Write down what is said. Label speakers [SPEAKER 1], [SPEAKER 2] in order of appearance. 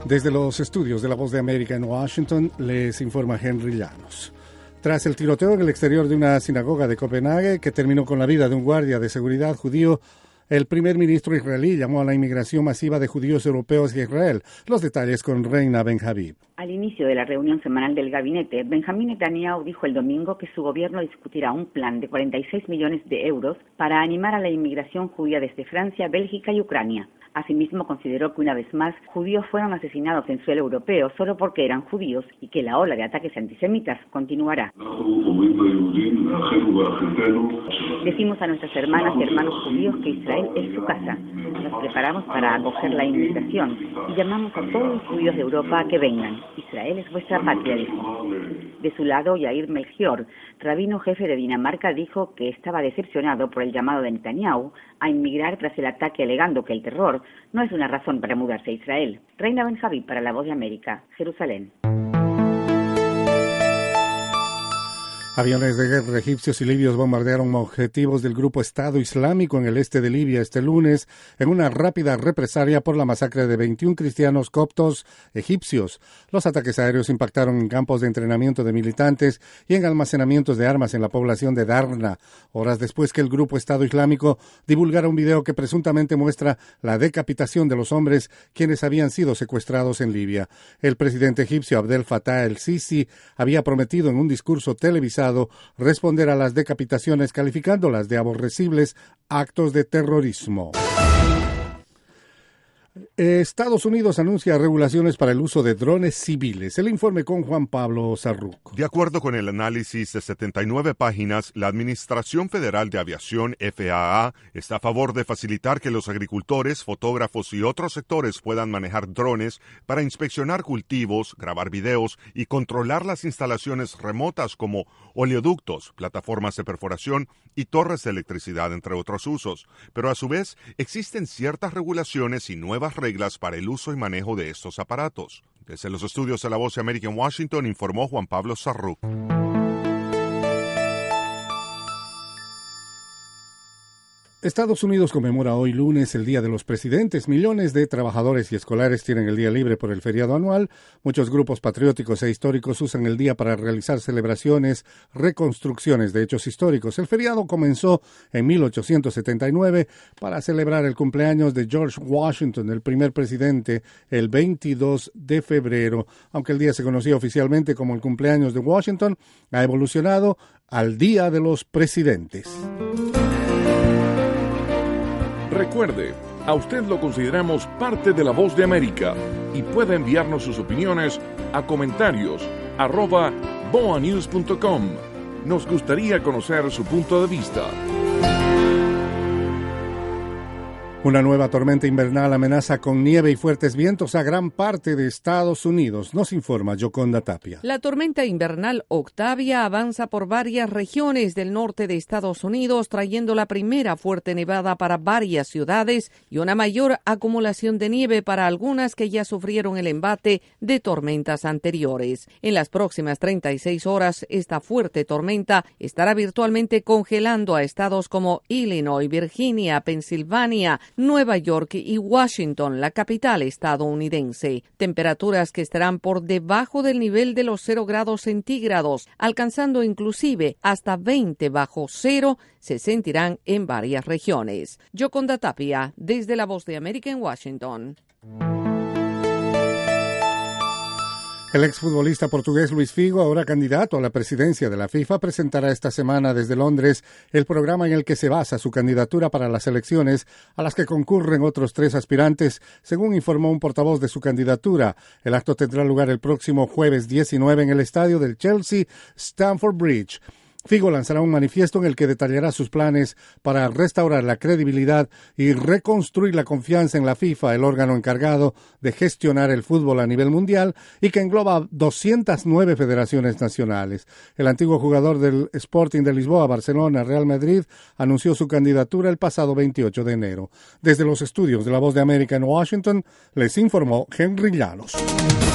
[SPEAKER 1] Desde los estudios de La Voz de América en Washington, les informa Henry Llanos. Tras el tiroteo en el exterior de una sinagoga de Copenhague, que terminó con la vida de un guardia de seguridad judío, el primer ministro israelí llamó a la inmigración masiva de judíos europeos a Israel. Los detalles con Reina Ben-Javid.
[SPEAKER 2] Al inicio de la reunión semanal del gabinete, Benjamín Netanyahu dijo el domingo que su gobierno discutirá un plan de 46 millones de euros para animar a la inmigración judía desde Francia, Bélgica y Ucrania. Asimismo, consideró que una vez más judíos fueron asesinados en suelo europeo solo porque eran judíos y que la ola de ataques antisemitas continuará. Decimos a nuestras hermanas y hermanos judíos que Israel es su casa. Nos preparamos para acoger la inmigración y llamamos a todos los judíos de Europa a que vengan. Israel es vuestra patria, dijo. De su lado, Yair Melchior, rabino jefe de Dinamarca, dijo que estaba decepcionado por el llamado de Netanyahu a inmigrar tras el ataque, alegando que el terror no es una razón para mudarse a Israel. Reina Ben-Javid para La Voz de América, Jerusalén.
[SPEAKER 1] Aviones de guerra egipcios y libios bombardearon objetivos del grupo Estado Islámico en el este de Libia este lunes en una rápida represalia por la masacre de 21 cristianos coptos egipcios. Los ataques aéreos impactaron en campos de entrenamiento de militantes y en almacenamientos de armas en la población de Darna, horas después que el grupo Estado Islámico divulgara un video que presuntamente muestra la decapitación de los hombres quienes habían sido secuestrados en Libia. El presidente egipcio Abdel Fattah el-Sisi había prometido en un discurso televisado responder a las decapitaciones calificándolas de aborrecibles actos de terrorismo. Estados Unidos anuncia regulaciones para el uso de drones civiles. El informe con Juan Pablo Zarruco.
[SPEAKER 3] De acuerdo con el análisis de 79 páginas, la Administración Federal de Aviación, FAA, está a favor de facilitar que los agricultores, fotógrafos y otros sectores puedan manejar drones para inspeccionar cultivos, grabar videos y controlar las instalaciones remotas como oleoductos, plataformas de perforación y torres de electricidad, entre otros usos. Pero a su vez, existen ciertas regulaciones y nuevas reglas para el uso y manejo de estos aparatos. Desde los estudios de La Voz de América en Washington, informó Juan Pablo Zarruco.
[SPEAKER 1] Estados Unidos conmemora hoy lunes el Día de los Presidentes. Millones de trabajadores y escolares tienen el día libre por el feriado anual. Muchos grupos patrióticos e históricos usan el día para realizar celebraciones, reconstrucciones de hechos históricos. El feriado comenzó en 1879 para celebrar el cumpleaños de George Washington, el primer presidente, el 22 de febrero. Aunque el día se conocía oficialmente como el cumpleaños de Washington, ha evolucionado al Día de los Presidentes.
[SPEAKER 4] Recuerde, a usted lo consideramos parte de La Voz de América y puede enviarnos sus opiniones a comentarios@boanews.com. Nos gustaría conocer su punto de vista.
[SPEAKER 1] Una nueva tormenta invernal amenaza con nieve y fuertes vientos a gran parte de Estados Unidos, nos informa Yoconda Tapia.
[SPEAKER 5] La tormenta invernal Octavia avanza por varias regiones del norte de Estados Unidos, trayendo la primera fuerte nevada para varias ciudades y una mayor acumulación de nieve para algunas que ya sufrieron el embate de tormentas anteriores. En las próximas 36 horas, esta fuerte tormenta estará virtualmente congelando a estados como Illinois, Virginia, Pensilvania, Nueva York y Washington, la capital estadounidense. Temperaturas que estarán por debajo del nivel de los 0 grados centígrados, alcanzando inclusive hasta 20 bajo cero, se sentirán en varias regiones. Yoconda Tapia, desde La Voz de América en Washington.
[SPEAKER 1] El exfutbolista portugués Luís Figo, ahora candidato a la presidencia de la FIFA, presentará esta semana desde Londres el programa en el que se basa su candidatura para las elecciones a las que concurren otros 3 aspirantes, según informó un portavoz de su candidatura. El acto tendrá lugar el próximo jueves 19 en el estadio del Chelsea Stamford Bridge. Figo lanzará un manifiesto en el que detallará sus planes para restaurar la credibilidad y reconstruir la confianza en la FIFA, el órgano encargado de gestionar el fútbol a nivel mundial y que engloba 209 federaciones nacionales. El antiguo jugador del Sporting de Lisboa, Barcelona, Real Madrid, anunció su candidatura el pasado 28 de enero. Desde los estudios de La Voz de América en Washington, les informó Henry Llanos.